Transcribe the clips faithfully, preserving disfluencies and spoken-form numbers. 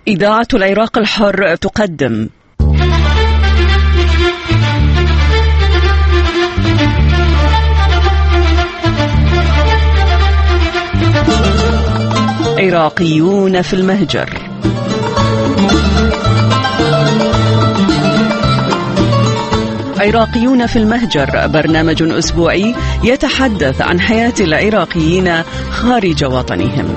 إذاعة العراق الحر تقدم عراقيون في المهجر. عراقيون في المهجر برنامج أسبوعي يتحدث عن حياة العراقيين خارج وطنهم.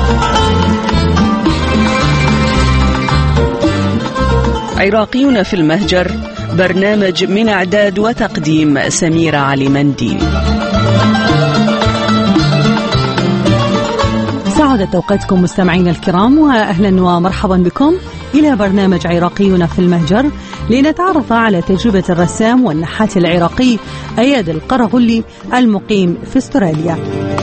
عراقيون في المهجر برنامج من إعداد وتقديم سميرة علي مندي. سعادة أوقاتكم مستمعين الكرام، وأهلا ومرحبا بكم إلى برنامج عراقيون في المهجر، لنتعرف على تجربة الرسام والنحات العراقي أياد القرغلي المقيم في استراليا.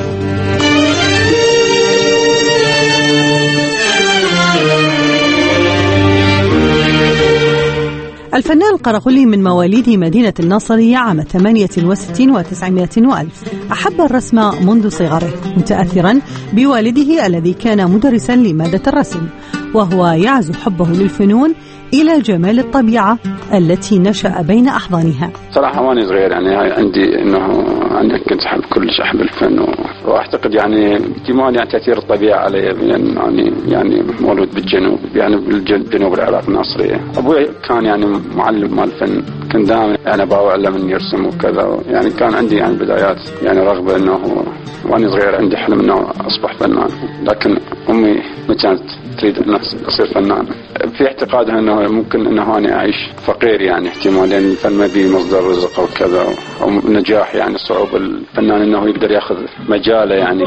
الفنان القرغلي من مواليد مدينة الناصرية عام ثمانية وستين وتسعمائة وألف. أحب الرسم منذ صغره، متأثرا بوالده الذي كان مدرسا لمادة الرسم، وهو يعزو حبه للفنون إلى جمال الطبيعة التي نشأ بين أحضانها. صراحة وأنا صغير يعني عندي إنه عندي كنت أحب كلش أحب الفن، وأعتقد يعني احتمال يعني تأثير الطبيعة علي، يعني يعني مولود بالجنوب، يعني بالجنوب العراق الناصرية. أبوي كان يعني معلم مال الفن، كان دائما يعني أبغى أعلم إني أرسم وكذا، يعني كان عندي يعني بدايات يعني رغبة إنه وأنا صغير عندي حلم إنه أصبح فنان، لكن أمي ما كانت تريد أن أصير فنان. في اعتقادها أنه ممكن أنه أنا أعيش فقير، يعني احتمال لأن الفن ما بيه مصدر رزق أو كذا أو نجاح، يعني صعوبة الفنان أنه يقدر يأخذ مجاله يعني.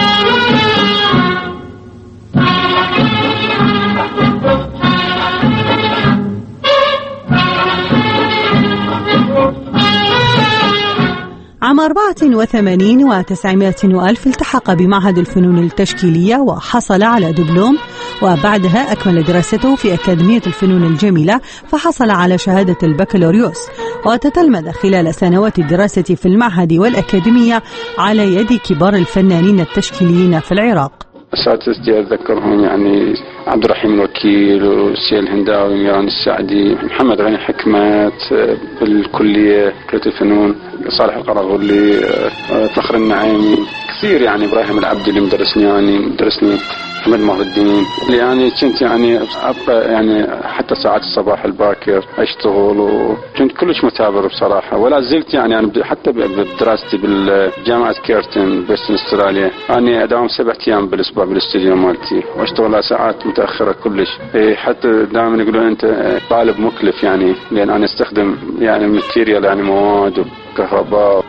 عام أربعة وثمانين وتسعمائة وألف التحق بمعهد الفنون التشكيلية وحصل على دبلوم، وبعدها أكمل دراسته في أكاديمية الفنون الجميلة فحصل على شهادة البكالوريوس، وتتلمذ خلال سنوات الدراسة في المعهد والأكاديمية على يد كبار الفنانين التشكيليين في العراق. أساتذتي أتذكرهم يعني عبد الرحيم الوكيل والسيد الهنداوي، ميران السعدي، محمد غني حكمت بالكلية كلية الفنون، صالح القرغلي، فخر النعيمي، كثير يعني إبراهيم العبدي اللي مدرسني يعني مدرسني محمد مهر الدين، اللي يعني كنت يعني أبقى يعني حتى ساعات الصباح الباكر أشتغل، وكنت كلش مثابر بصراحة، ولا زلت يعني أنا حتى بدراستي بالجامعة كيرتن بوستن استراليا أنا أداوم سبعة أيام بالأسبوع بالاستوديو مالتي، وأشتغل ساعات متأخرة كلش، حتى دائما يقولون أنت طالب مكلف يعني، لأن أنا أستخدم يعني ماتيريال يعني مواد وكهرباء.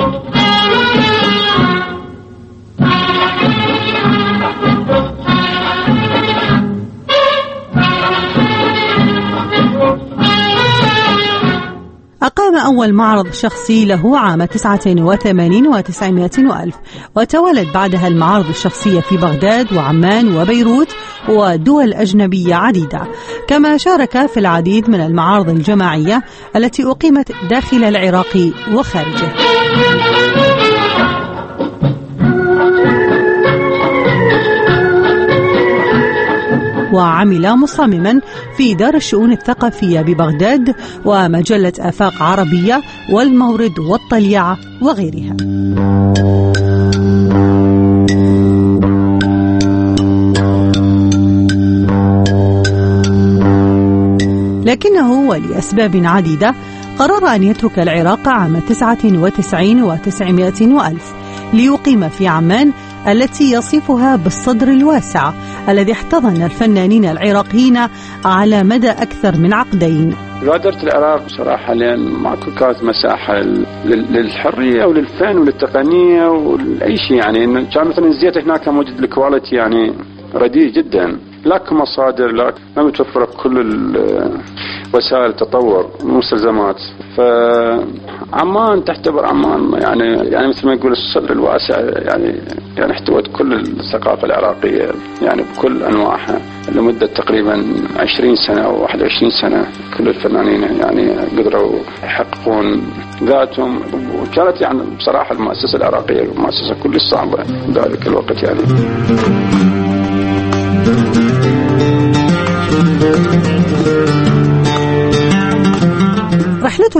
أقام أول معرض شخصي له عام تسعة وثمانين وتسعمائة وألف، وتوالت بعدها المعارض الشخصية في بغداد وعمان وبيروت ودول أجنبية عديدة، كما شارك في العديد من المعارض الجماعية التي أقيمت داخل العراق وخارجه. وعمل مصمما في دار الشؤون الثقافية ببغداد ومجلة آفاق عربية والمورد والطليعة وغيرها. لكنه ولأسباب عديدة قرر أن يترك العراق عام تسعة وتسعين وتسعمائة وألف ليقيم في عمان التي يصفها بالصدر الواسع الذي احتضن الفنانين العراقيين على مدى أكثر من عقدين. غادرت العراق بصراحة لأن ماكو كانت مساحة للحرية وللفن وللتقنية ولأي شيء، يعني كان مثلا الزيت هناك موجود الكواليتي يعني رديء جدا، لكن مصادر لكن ما متوفرة كل وسائل التطور والمستلزمات. فعمان تعتبر عمان يعني يعني مثل ما يقول الصدر الواسع، يعني يعني احتوت كل الثقافة العراقية يعني بكل أنواعها لمدة تقريبا عشرين سنة أو واحد وعشرين سنة. كل الفنانين يعني قدروا يحققون ذاتهم، وكانت يعني بصراحة المؤسسة العراقية مؤسسة كل صعبة ذلك الوقت يعني.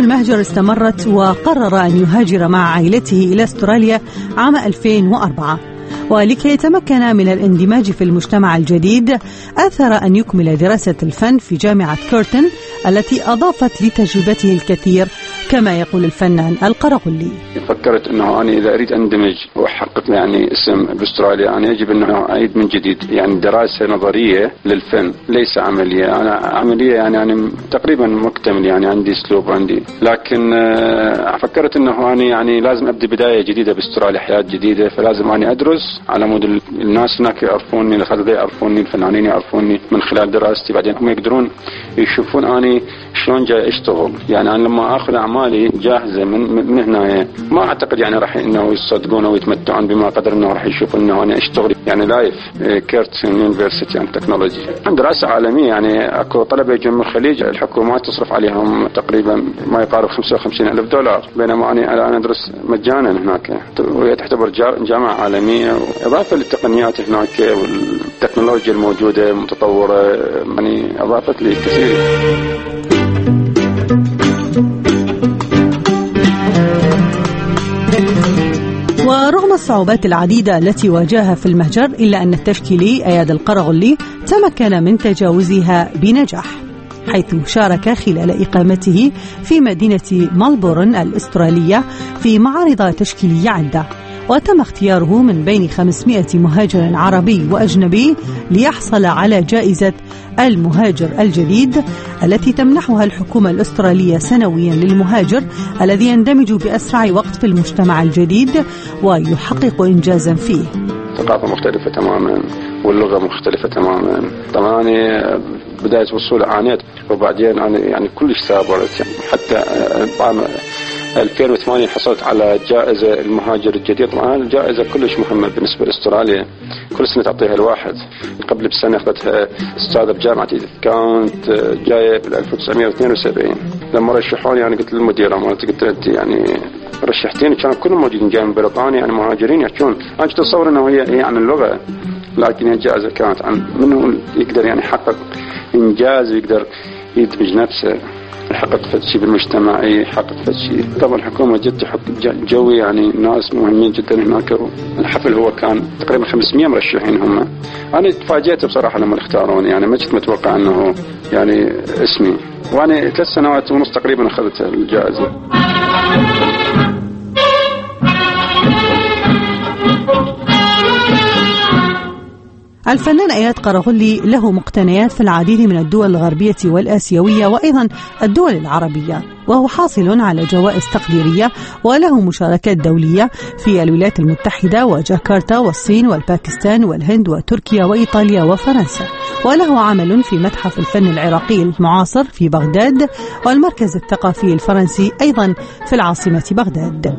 المهجر استمرت، وقرر أن يهاجر مع عائلته إلى أستراليا عام ألفين وأربعة. ولكي يتمكن من الاندماج في المجتمع الجديد آثر أن يكمل دراسة الفن في جامعة كورتن التي أضافت لتجربته الكثير، كما يقول الفنان القرغلي. فكرت أنه أنا إذا أريد أندمج وأحقق يعني اسم بأستراليا، يعني يجب أنه أعيد من جديد يعني دراسة نظرية للفن ليس عملية. أنا عملية يعني أنا تقريبا مكتمل، يعني عندي أسلوب عندي، لكن فكرت أنه أنا يعني لازم أبدأ بداية جديدة بأستراليا، حياة جديدة، فلازم أنا أدرس على مود الناس هناك يعرفوني، الخلق يعرفوني، الفنانين يعرفوني من خلال دراستي، بعدين هم يقدرون يشوفون أنا شلون جاي أشتغل. يعني أنا لما أخذ أعمالي جاهزة من من هنا، ما أعتقد يعني راح إنه يصدقون أو يتمتعون بما قدر إنه راح يشوفون إنه أنا أشتغل يعني لايف كيرتن يونيفرسيتي عن تكنولوجي. دراسة عالمية، يعني أكو طلبة يجون من الخليج الحكومات تصرف عليهم تقريبا ما يقارب خمسة وخمسين ألف دولار، بينما أنا أنا أدرس مجانا هناك، وهي تعتبر جامعة عالمية، إضافة للتقنيات هناك والتكنولوجيا الموجودة متطورة، يعني أضافت لي كثير. ورغم الصعوبات العديدة التي واجهها في المهجر، إلا أن التشكيلي أياد القرغلي تمكن من تجاوزها بنجاح، حيث شارك خلال إقامته في مدينة ملبورن الأسترالية في معارض تشكيلية عدة، وتم اختياره من بين خمسمائة مهاجر عربي وأجنبي ليحصل على جائزة المهاجر الجديد التي تمنحها الحكومة الأسترالية سنويا للمهاجر الذي يندمج بأسرع وقت في المجتمع الجديد ويحقق إنجازا فيه. ثقافة مختلفة تماما واللغة مختلفة تماما. طبعا أنا بداية وصول عانيت، وبعدين أنا يعني كلش ثابرت، يعني حتى ألفين وثمانية حصلت على جائزة المهاجر الجديد. طبعا الجائزة كلش مهمة بالنسبة لأستراليا، كل سنة تعطيها الواحد. قبل بسنة أخذتها أستاذة بجامعة كانت جاية بال ألف وتسعمائة واثنين وسبعين. لما رشحوني يعني قلت للمديرة مالتي، قلت أنت يعني رشحتيني، كانوا كلهم موجودين جاي من بريطانيا يعني مهاجرين يحكون. أنا كنت أتصور أنه هي هي عن اللغة، لكن هي الجائزة كانت عن منه يقدر يعني يحقق إنجاز ويقدر يدمج نفسه، يحقق فشي بالمجتمع، يحقق فشي. طبعا الحكومة جد تحط جوي، يعني ناس مهمين جدا هناك. الحفل هو كان تقريبا خمسمائة مرشحين هم. أنا تفاجأت بصراحة لما اختاروني، يعني ما كنت متوقع أنه يعني اسمي، وأنا ثلاث سنوات ونص تقريبا أخذت الجائزة. الفنان أياد قرغلي له مقتنيات في العديد من الدول الغربية والآسيوية وأيضا الدول العربية، وهو حاصل على جوائز تقديرية، وله مشاركات دولية في الولايات المتحدة وجاكرتا والصين والباكستان والهند وتركيا وإيطاليا وفرنسا، وله عمل في متحف الفن العراقي المعاصر في بغداد والمركز الثقافي الفرنسي أيضا في العاصمة بغداد.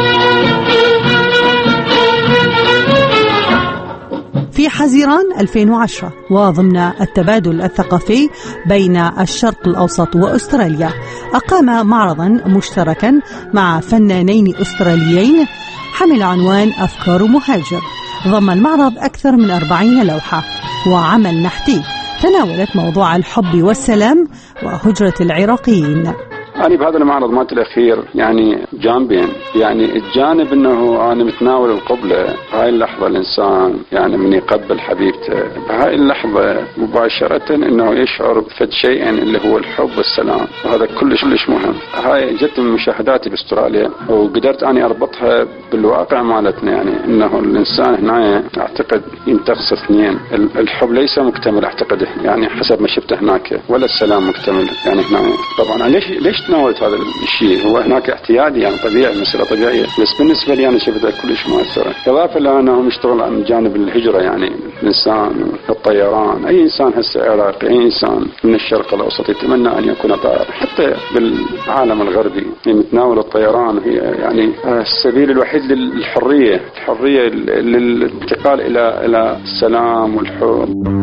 في حزيران ألفين وعشرة وضمن التبادل الثقافي بين الشرق الأوسط وأستراليا، أقام معرضا مشتركا مع فنانين أستراليين حمل عنوان أفكار مهاجر. ضم المعرض أكثر من أربعين لوحة وعمل نحتي تناولت موضوع الحب والسلام وهجرة العراقيين. أنا بهذا المعرض مالت الأخير يعني جانبين، يعني الجانب أنه أنا متناول القبلة. هاي اللحظة الإنسان يعني من يقبل حبيبته بهاي اللحظة مباشرة أنه يشعر بفد شيء اللي هو الحب والسلام، وهذا كلش كلش مهم. هاي جت من مشاهداتي بأستراليا، وقدرت أني أربطها بالواقع مالتنا، يعني أنه الإنسان هنا أعتقد ينتقص اثنين، الحب ليس مكتمل أعتقد يعني حسب ما شفته هناك، ولا السلام مكتمل يعني هنا. طبعا ليش ليش تناولت هذا الشيء؟ هو هناك احتياجي يعني طبيعي، مسألة طبيعية، بس بالنسبة لي أنا شفتها كلش مؤثرة. إضافة لأنه يشتغل عن جانب الهجرة، يعني الإنسان الطيران، أي إنسان هسه عراقي، أي إنسان من الشرق الأوسط يتمنى أن يكون طائر. حتى بالعالم الغربي يتناول الطيران هي يعني السبيل الوحيد للحرية، الحرية للانتقال إلى إلى السلام والحب.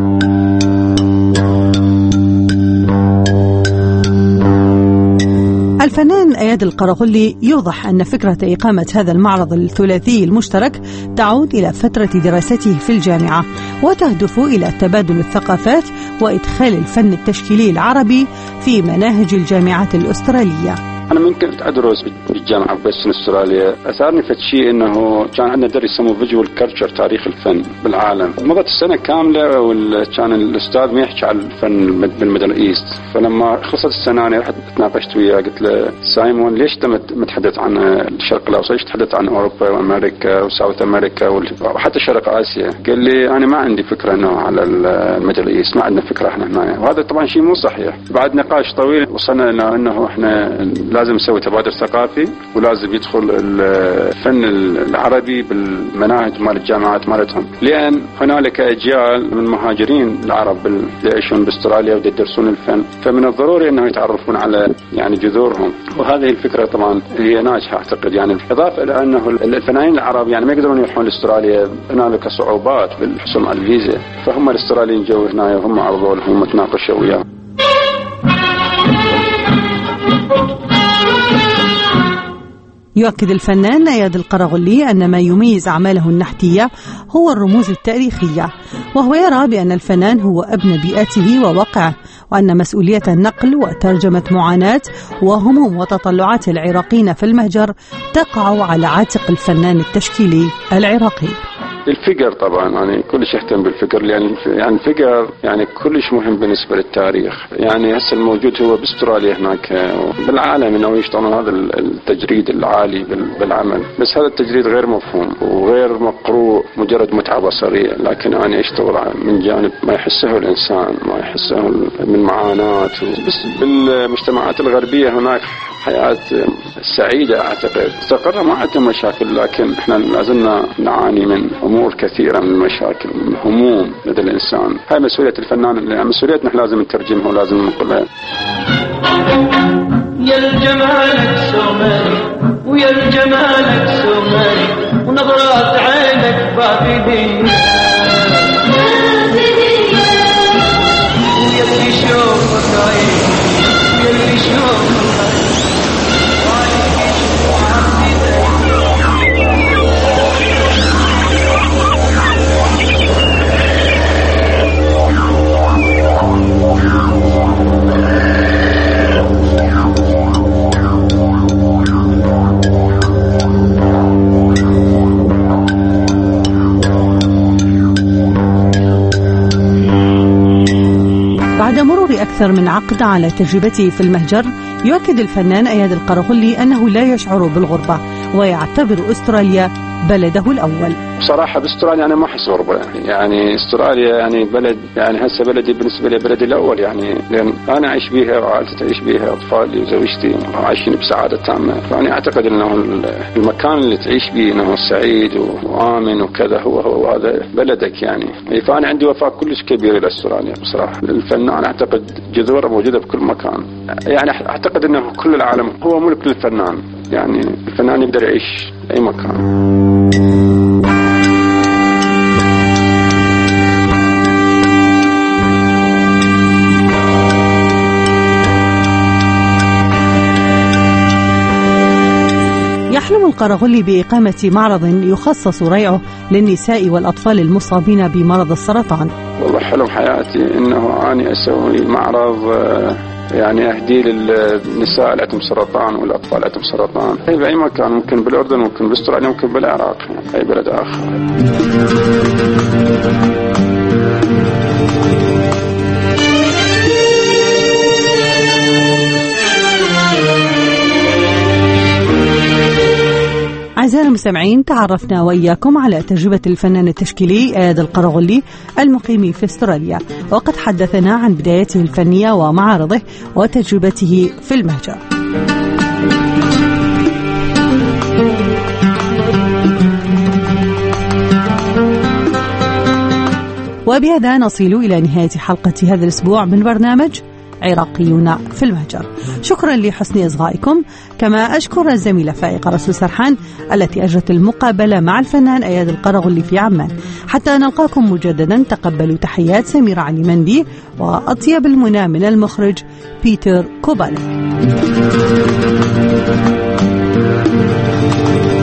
الفنان أياد القرغلي يوضح أن فكرة إقامة هذا المعرض الثلاثي المشترك تعود إلى فترة دراسته في الجامعة، وتهدف إلى تبادل الثقافات وإدخال الفن التشكيلي العربي في مناهج الجامعات الأسترالية. أنا من كنت أدرس بالجامعة بويسترن أستراليا أثارني فد شيء إنه كان عندنا درس يسموه فيجوال كلتشر، تاريخ الفن بالعالم. مضت السنة كاملة وكان الأستاذ ما يحكي على الفن بالميدل إيست، فلما خلصت السنة أنا رحت تناقشت وياه قلت له سايمون ليش أنت متحدث عن الشرق الأوسط؟ ليش تحدث عن أوروبا وأمريكا وساوث أمريكا وحتى شرق آسيا؟ قال لي أنا ما عندي فكرة إنه على الميدل إيست، ما عندنا فكرة إحنا هنا. وهذا طبعا شيء مو صحيح. بعد نقاش طويل وصلنا إلى إنه إحنا لازم نسوي تبادل ثقافي، ولازم يدخل الفن العربي بالمناهج مال الجامعات مالتهم، لأن هنالك أجيال من مهاجرين العرب اللي يعيشون باستراليا ويدرسون الفن، فمن الضروري أنه يتعرفون على يعني جذورهم. وهذه الفكرة طبعا هي ناجحة أعتقد. يعني إضافة إلى أنه الفنانين العرب يعني ما يقدرون يروحون لاستراليا، هنالك صعوبات بالحصول على الفيزا، فهم الاستراليين جو هنا وهم عرضوا لهم وتناقشوا وياهم. يؤكد الفنان أياد القرغلي أن ما يميز أعماله النحتية هو الرموز التاريخية، وهو يرى بأن الفنان هو ابن بيئته وواقعه، وأن مسؤولية النقل وترجمة معاناة وهموم وتطلعات العراقيين في المهجر تقع على عاتق الفنان التشكيلي العراقي. الفقر طبعا يعني كلش يهتم بالفقر، يعني يعني الفقر يعني كلش مهم بالنسبه للتاريخ. يعني هسه الموجود هو باستراليا هناك بالعالم انه يشتغلون هذا التجريد العالي بالعمل، بس هذا التجريد غير مفهوم وغير مقروء، مجرد متعه بصريه، لكن يعني يشتغل من جانب ما يحسه الانسان، ما يحسه من معاناه. بس بالمجتمعات الغربيه هناك حياه سعيده اعتقد، استقر ما عندهم مشاكل، لكن احنا لازلنا نعاني من امور كثيره من المشاكل، من هموم لدى الانسان. هاي مسؤوليه الفنان، يعني مسؤوليتنا لازم نترجمها ولازم ننقلها. يا الجمالك سومري ويا الجمالك سومري ونظرات عينك بابدين، ويا اللي شوفك عيني ويا اللي شوفك بعد مرور أكثر من عقد على تجربته في المهجر، يؤكد الفنان أياد القرغلي أنه لا يشعر بالغربة ويعتبر أستراليا بلده الأول. بصراحة باستراليا أنا ما أحس غربة، يعني استراليا يعني بلد، يعني هسه بلدي بالنسبة لي بلدي الأول، يعني لأن أنا أعيش بيها وعائلتي تعيش بيها، أطفالي وزوجتي عايشين بسعادة تامة. فأنا أعتقد أنه المكان اللي تعيش به أنه سعيد وآمن وكذا هو هو هذا بلدك يعني. فأنا عندي وفاء كلش كبير إلى استراليا بصراحة. الفنان أعتقد جذوره موجودة بكل مكان، يعني أعتقد أنه كل العالم هو ملك للفنان، يعني الفنان يقدر يعيش أي مكان. يحلم القرغلي بإقامة معرض يخصص ريعه للنساء والأطفال المصابين بمرض السرطان. والله حلم حياتي إنه أنا أسوي معرض يعني أهدي للنساء اللي عندهم سرطان والأطفال اللي عندهم سرطان، أي بأي مكان، ممكن بالأردن، ممكن باستراليا، ممكن بالعراق، أي بلد آخر. أعزائنا المستمعين، تعرفنا وإياكم على تجربة الفنان التشكيلي أياد القرغلي المقيم في استراليا، وقد حدثنا عن بدايته الفنية ومعارضه وتجربته في المهجر. وبهذا نصل إلى نهاية حلقة هذا الأسبوع من برنامج عراقيون في المهجر. شكرا لحسن إصغائكم، كما أشكر الزميلة فائقة رسول سرحان التي أجرت المقابلة مع الفنان أياد القرغلي في عمان. حتى نلقاكم مجددا، تقبلوا تحيات سميرة علي مندي وأطيب المنى من المخرج بيتر كوبالك.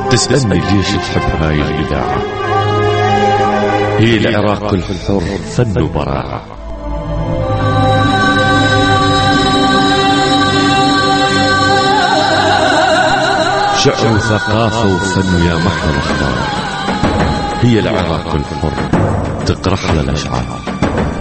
تسألني ليش تحب هاي الإذاعة؟ هي العراق الحر فن وبراعة. شعر وثقافة وفن يا محر الأخبار. هي العراق الحر تقرح للأشعار.